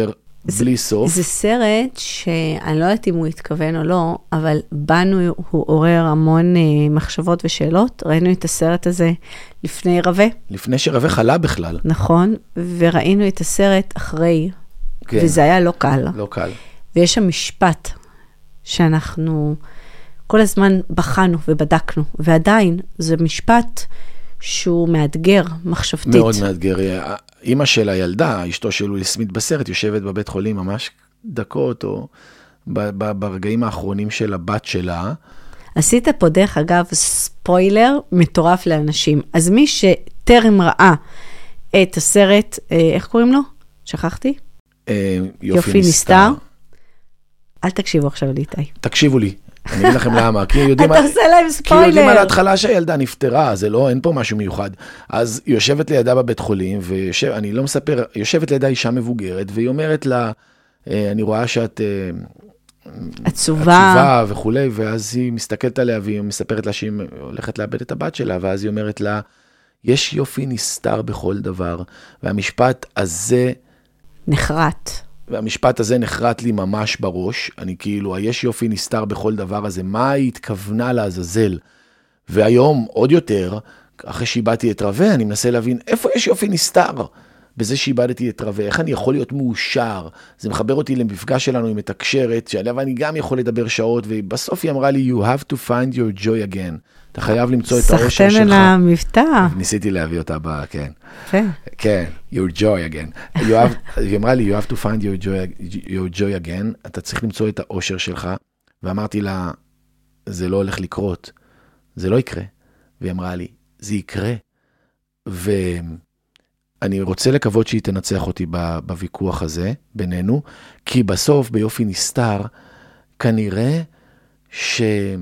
בלי סוף. זה סרט שאני לא יודעת אם הוא התכוון או לא, אבל בנו הוא עורר המון uh, מחשבות ושאלות. ראינו את הסרט הזה לפני רווה. לפני שרווה חלה בכלל. נכון, וראינו את הסרט אחרי, כן. וזה היה לא קל. לא קל. ויש שם משפט שאנחנו כל הזמן בחנו ובדקנו, ועדיין זה משפט שהוא מאתגר, מחשבתית. מאוד מאתגר. אמא של הילדה, אשתו של וויל סמית בסרט, יושבת בבית חולים ממש דקות, או ברגעים האחרונים של הבת שלה. עשית פה דרך אגב ספוילר מטורף לאנשים. אז מי שטרם ראה את הסרט, איך קוראים לו? שכחתי? יופי נסתר. אל תקשיבו עכשיו לאיתי. תקשיבו לי. אני אגיד לכם למה, כי יודעים, אתה עושה להם ספוילר. כי יודעים על ההתחלה שהילדה נפטרה, זה לא, אין פה משהו מיוחד. אז היא יושבת לידה בבית חולים, ויושב, אני לא מספר, יושבת לידה אישה מבוגרת, והיא אומרת לה, אני רואה שאת עצובה, עצובה וכולי, ואז היא מסתכלת עליה, והיא מספרת לה שהיא הולכת לאבד את הבת שלה, ואז היא אומרת לה, יש יופי נסתר בכל דבר, והמשפט הזה נחרט. והמשפט הזה נחרט לי ממש בראש, אני כאילו, יש יופי נסתר בכל דבר הזה, מה היא התכוונה לעזאזל? והיום, עוד יותר, אחרי שאיבדתי את רווה, אני מנסה להבין, איפה יש יופי נסתר? בזה שאיבדתי את רווה, איך אני יכול להיות מאושר? זה מחבר אותי למפגש שלנו עם מתקשרת, שעליה אני גם יכול לדבר שעות, ובסוף היא אמרה לי, you have to find your joy again. אתה חייב למצוא את האושר שלך. סחתן על המבטא. ניסיתי להביא אותה ב... כן. כן. כן, your joy again. היא אמרה לי, you have to find your joy, your joy again. אתה צריך למצוא את האושר שלך. ואמרתי לה, זה לא הולך לקרות. זה לא יקרה. והיא אמרה לי, זה יקרה. ואני רוצה לקוות שהיא תנצח אותי בוויכוח הזה, בינינו, כי בסוף, ביופי נסתר, כנראה ש...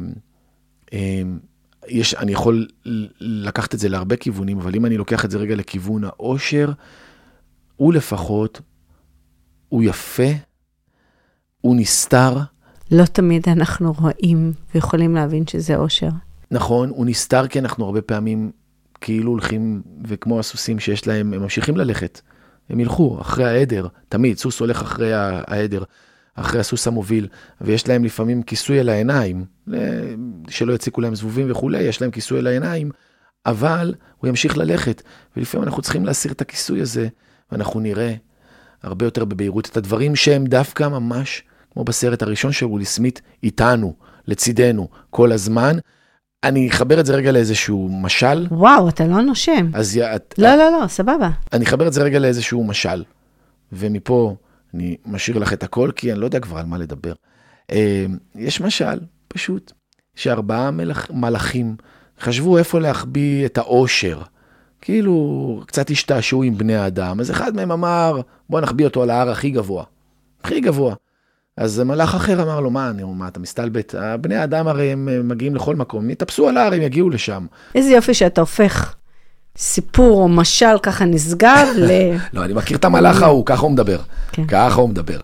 יש, אני יכול לקחת את זה להרבה כיוונים, אבל אם אני לוקח את זה רגע לכיוון האושר, הוא לפחות, הוא יפה, הוא נסתר. לא תמיד אנחנו רואים ויכולים להבין שזה אושר. נכון, הוא נסתר כי אנחנו הרבה פעמים כאילו הולכים, וכמו הסוסים שיש להם, הם ממשיכים ללכת. הם ילכו אחרי העדר, תמיד, סוס הולך אחרי העדר. אחרי הסוס המוביל, ויש להם לפעמים כיסוי על העיניים, שלא יציקו להם זבובים וכולי, יש להם כיסוי על העיניים, אבל הוא ימשיך ללכת, ולפעמים אנחנו צריכים להסיר את הכיסוי הזה, ואנחנו נראה הרבה יותר בבהירות את הדברים שהם דווקא ממש, כמו בסרט הראשון של וויל סמית, איתנו, לצידנו, כל הזמן. אני אחבר את זה רגע לאיזשהו משל. וואו, אתה לא נושם. אז את, לא, לא, לא, סבבה. אני אחבר את זה רגע לאיזשהו משל, ומפה אני משאיר לך את הכל, כי אני לא יודע כבר על מה לדבר. יש משל, פשוט, שארבעה מלאכ... מלאכים חשבו איפה להחביא את האושר. כאילו, קצת השתעשעו עם בני האדם. אז אחד מהם אמר, בוא נחביא אותו על ההר הכי גבוה. הכי גבוה. אז מלאך אחר אמר לו, מה, אני, מה אתה מסתלבט? בני האדם הרי הם מגיעים לכל מקום. יתפסו על ההר, הם יגיעו לשם. איזה יופי שאתה הופך סיפור או משל ככה נסגר ל... לא, אני מכיר את המלאך ההוא, ככה הוא מדבר. ככה הוא מדבר.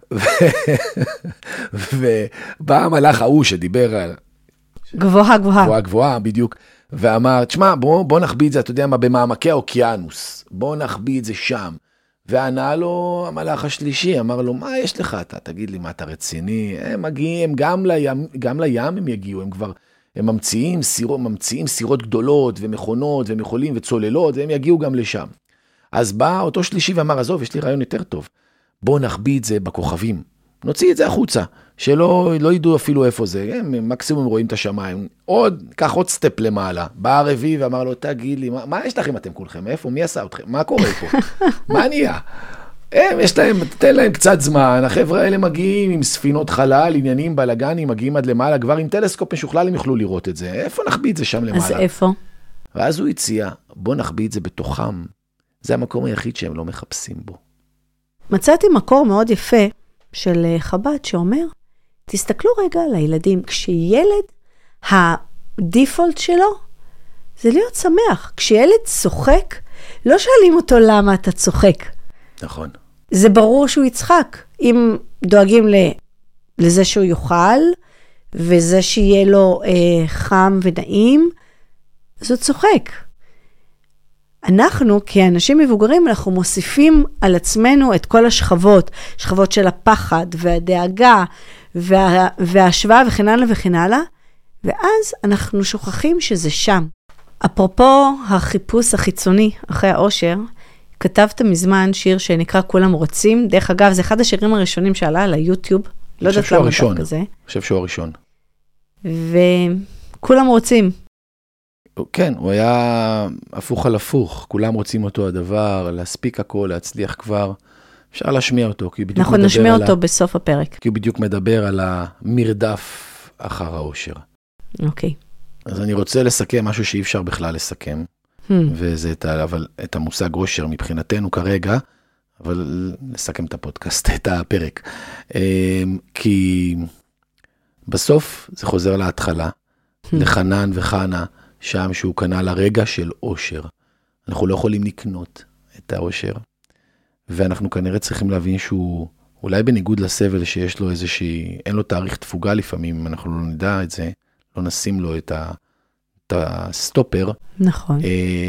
ובא המלאך ההוא שדיבר על... גבוהה, גבוהה. גבוהה, גבוהה, בדיוק. ואמר, תשמע, בוא, בוא נחביא את זה, אתה יודע מה, במעמקי האוקיינוס. בוא נחביא את זה שם. וענה לו המלאך השלישי, אמר לו, מה יש לך? אתה תגיד לי, מה אתה רציני? הם מגיעים, גם לים, גם לים הם יגיעו, הם כבר... הם ממציאים סירות, ממציאים סירות גדולות ומכונות ומחולים וצוללות, והם יגיעו גם לשם. אז בא אותו שלישי ואמר, עזוב, יש לי רעיון יותר טוב. בוא נחביא את זה בכוכבים. נוציא את זה החוצה, שלא לא ידעו אפילו איפה זה. הם מקסימום רואים את השמיים. עוד, קח עוד סטפ למעלה. בא הרביעי ואמר לו, תגיד לי, מה, מה יש לכם אתם כולכם? איפה? מי עשה אתכם? מה קורה פה? מה נהיה? הם, יש להם, תן להם קצת זמן, החבר'ה האלה מגיעים עם ספינות חלל, עניינים, בלגנים, מגיעים עד למעלה, כבר עם טלסקופ משוכלל הם יוכלו לראות את זה. איפה נחביא את זה שם למעלה? אז איפה? ואז הוא הציע, בוא נחביא את זה בתוכם. זה המקום היחיד שהם לא מחפשים בו. מצאתי מקור מאוד יפה של חב"ד שאומר, תסתכלו רגע על הילדים, כשילד, הדיפולט שלו זה להיות שמח. כשילד צוחק, לא שואלים אותו למה אתה צוחק. נכון. זה ברור שהוא יצחק. אם דואגים לזה שהוא יאכל, וזה שיהיה לו אה, חם ונעים, אז הוא צוחק. אנחנו, כאנשים מבוגרים, אנחנו מוסיפים על עצמנו את כל השכבות, שכבות של הפחד והדאגה וה, וההשוואה וכן הלאה וכן הלאה, ואז אנחנו שוכחים שזה שם. אפרופו החיפוש החיצוני אחרי האושר, כתבת מזמן שיר שנקרא כולם רוצים, דרך אגב, זה אחד השירים הראשונים שעלה על היוטיוב, לא יודעת למה דבר כזה. אני חושב שהוא הראשון. וכולם רוצים. כן, הוא היה הפוך על הפוך, כולם רוצים אותו הדבר, להספיק הכל, להצליח כבר, אפשר להשמיע אותו, כי בדיוק אנחנו נשמיע אותו ה... בסוף הפרק. כי הוא בדיוק מדבר על המרדף אחר האושר. אוקיי. אז אני רוצה לסכם משהו שאי אפשר בכלל לסכם, hmm. וזה את, ה... אבל, את המושג אושר מבחינתנו כרגע, אבל לסכם את הפודקאסט, את הפרק. כי בסוף זה חוזר להתחלה, hmm. לחנן וחנה, שם שהוא קנה לרגע של אושר. אנחנו לא יכולים לקנות את האושר, ואנחנו כנראה צריכים להבין שהוא, אולי בניגוד לסבל שיש לו איזושהי, אין לו תאריך תפוגה לפעמים, אנחנו לא נדע את זה, לא נשים לו את, ה, את הסטופר. נכון.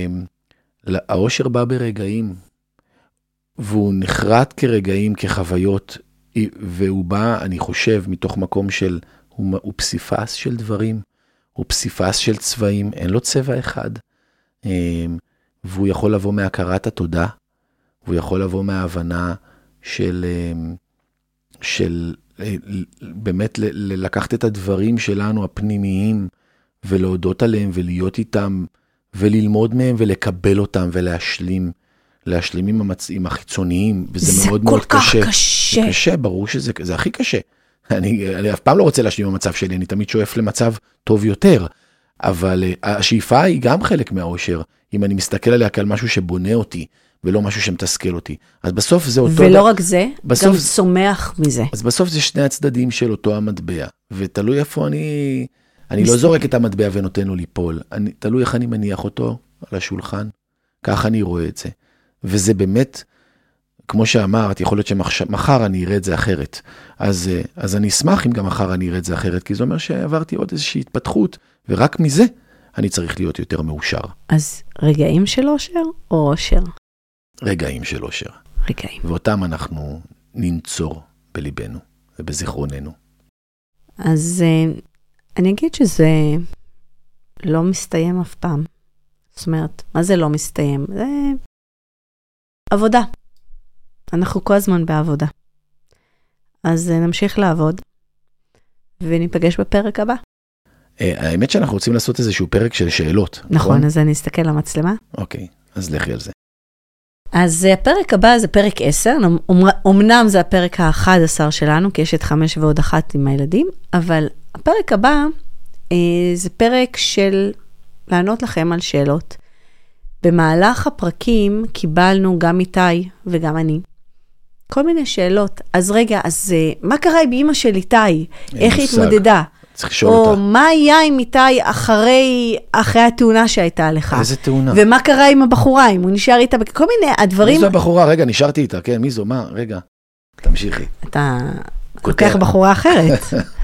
האושר בא ברגעים, והוא נחרט כרגעים, כחוויות, והוא בא, אני חושב, מתוך מקום של, הוא, הוא פסיפס של דברים, הוא פסיפס של צבעים, אין לו צבע אחד, והוא יכול לבוא מהכרת התודה, והוא יכול לבוא מההבנה של, של באמת לקחת את הדברים שלנו הפנימיים, ולהודות עליהם ולהיות איתם, וללמוד מהם ולקבל אותם ולהשלים, להשלים עם המצעים החיצוניים, וזה מאוד מאוד קשה. זה כל כך קשה. זה קשה, ברור שזה זה הכי קשה. אני, אני אף פעם לא רוצה להשלים במצב שלי, אני תמיד שואף למצב טוב יותר, אבל השאיפה היא גם חלק מהאושר, אם אני מסתכל עליה כעל משהו שבונה אותי, ולא משהו שמתסכל אותי. אז בסוף זה אותו... ולא רק זה, בסוף, גם צומח מזה. אז בסוף זה שני הצדדים של אותו המטבע, ותלוי איפה אני... אני מסתכל. לא זורק את המטבע ונותן לו ליפול, אני, תלוי איך אני מניח אותו על השולחן, כך אני רואה את זה. וזה באמת... כמו שאמרת, יכול להיות שמחר אני אראה את זה אחרת. אז, אז אני אשמח אם גם מחר אני אראה את זה אחרת, כי זה אומר שעברתי עוד איזושהי התפתחות, ורק מזה אני צריך להיות יותר מאושר. אז רגעים של אושר או אושר? רגעים של אושר. רגעים. ואותם אנחנו ננצור בליבנו ובזיכרוננו. אז אני אגיד שזה לא מסתיים אף פעם. זאת אומרת, מה זה לא מסתיים? זה עבודה. אנחנו כל הזמן בעבודה. אז נמשיך לעבוד, וניפגש בפרק הבא. האמת שאנחנו רוצים לעשות איזשהו פרק של שאלות. נכון, אז אני אסתכל למצלמה. אוקיי, אז לכי על זה. אז הפרק הבא זה פרק עשר, אמנם זה הפרק ה-אחד עשר שלנו, כי יש את חמש ועוד אחת עם הילדים, אבל הפרק הבא זה פרק של לענות לכם על שאלות. במהלך הפרקים קיבלנו גם איתי וגם אני. כל מיני שאלות. אז רגע, אז מה קרה עם אמא של איתי? איך היא התמודדה? צריך לשאול או אותה. מה היה עם איתי אחרי, אחרי התאונה שהייתה לך? איזה תאונה? ומה קרה עם הבחורה? אם הוא נשאר איתה? כל מיני הדברים... מי זו הבחורה? רגע, נשארתי איתה. כן, מי זו? מה? רגע. תמשיכי. אתה לוקח בחורה אחרת.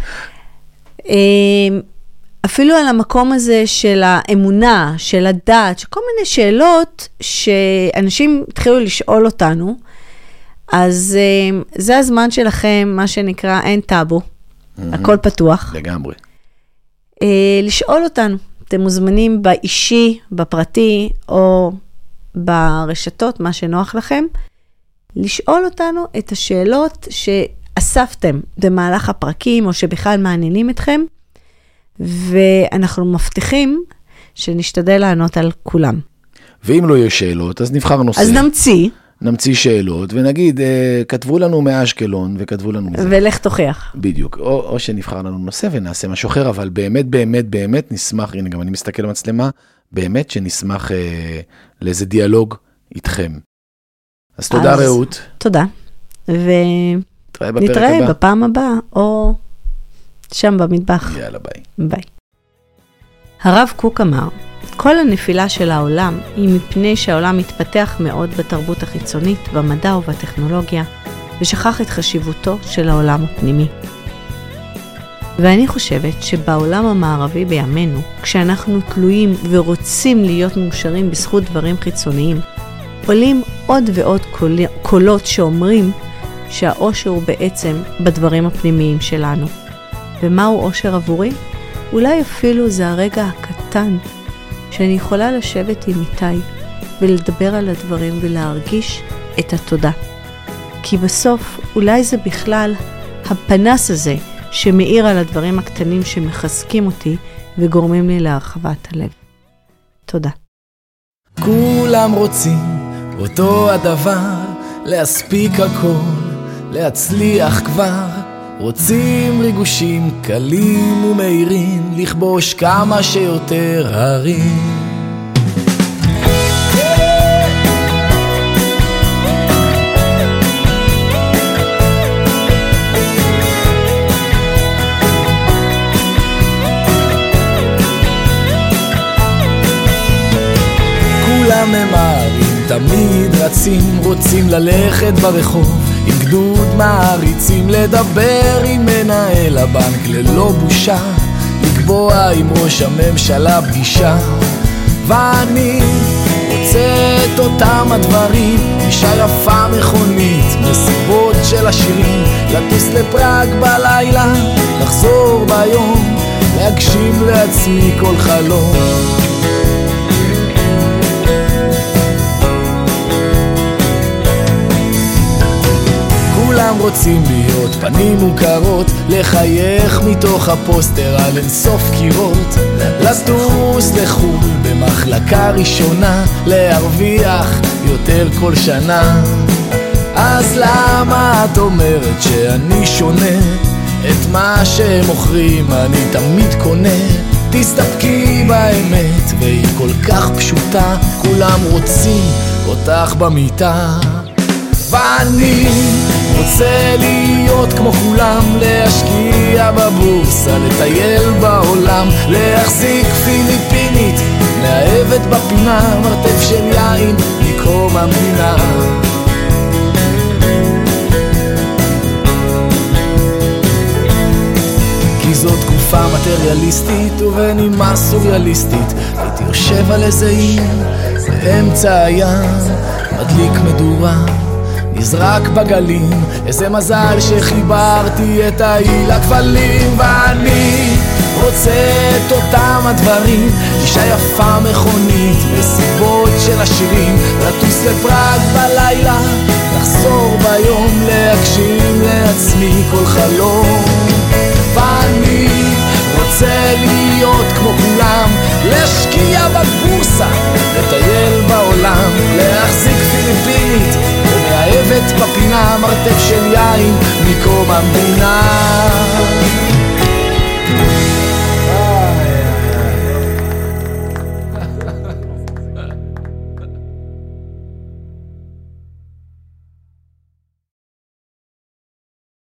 אפילו על המקום הזה של האמונה, של הדת, שכל מיני שאלות שאנשים התחילו לשאול אותנו, אז זה הזמן שלכם, מה שנקרא, אין טאבו, הכל פתוח. לגמרי. לשאול אותנו, אתם מוזמנים באישי, בפרטי, או ברשתות, מה שנוח לכם, לשאול אותנו את השאלות שאספתם במהלך הפרקים, או שבכלל מעניינים אתכם, ואנחנו מבטיחים שנשתדל לענות על כולם. ואם לא יהיו שאלות, אז נבחר נושא. אז נמציא. נמציא שאלות, ונגיד, אה, כתבו לנו מאשקלון, וכתבו לנו מזה. ולך תוכיח. בדיוק. או, או שנבחר לנו נושא, ונעשה משהו אחר, אבל באמת, באמת, באמת נשמח, הנה גם אני מסתכל למצלמה, באמת שנשמח אה, לאיזה דיאלוג איתכם. אז תודה אז, רעות. תודה. ונתראה בפעם הבאה, או שם במטבח. יאללה, ביי. ביי. הרב קוק אמר, כל הנפילה של העולם היא מפני שהעולם מתפתח מאוד בתרבות החיצונית, במדע ובטכנולוגיה, ושכח את חשיבותו של העולם הפנימי. ואני חושבת שבעולם המערבי בימינו, כשאנחנו תלויים ורוצים להיות מאושרים בזכות דברים חיצוניים, עולים עוד ועוד קול... קולות שאומרים שהאושר הוא בעצם בדברים הפנימיים שלנו. ומהו אושר עבורי? אולי אפילו זה הרגע הקטן שאני יכולה לשבת עם איתי ולדבר על הדברים ולהרגיש את התודה. כי בסוף אולי זה בכלל הפנס הזה שמאיר על הדברים הקטנים שמחזקים אותי וגורמים לי להרחבת הלב. תודה. כולם רוצים אותו הדבר, להספיק הכל, להצליח כבר. רוצים ריגושים קלים ומהירים, לכבוש כמה שיותר הרים. כולם ממהרים, תמיד רצים, רוצים ללכת ברחוב עם גדוד מעריצים, לדבר עם מנהל הבנק ללא בושה, לקבוע עם ראש הממשלה פגישה. ואני רוצה את אותם הדברים, אישה יפה מכונית, מסיבות של השירים, לטוס לפראג בלילה, לחזור ביום, להגשים לעצמי כל חלום. כולם רוצים להיות פנים מוכרות, לחייך מתוך הפוסטר על אינסוף קירות, לטוס לחו"ל במחלקה ראשונה, להרוויח יותר כל שנה. אז למה את אומרת שאני שונה? את מה שהם מוכרים אני תמיד קונה. תסתפקי באמת והיא כל כך פשוטה, כולם רוצים אותך במיטה. ואני רוצה להיות כמו כולם, להשקיע בבורסה, לטייל בעולם, להחזיק פיליפינית מאהבת בפינה, מרתף של יין מקום המדינה. כי זו תקופה מטריאליסטית ובנימה סוריאליסטית, הייתי יושב על איזה עיר באמצע הים, מדליק מדורה, נזרק בגלים, איזה מזל שחיברתי את העיל הכבלים. ואני רוצה את אותם הדברים, אישה יפה מכונית, מסיבות של השירים, לטוס לפראג בלילה, לחזור ביום, להגשים לעצמי כל חלום.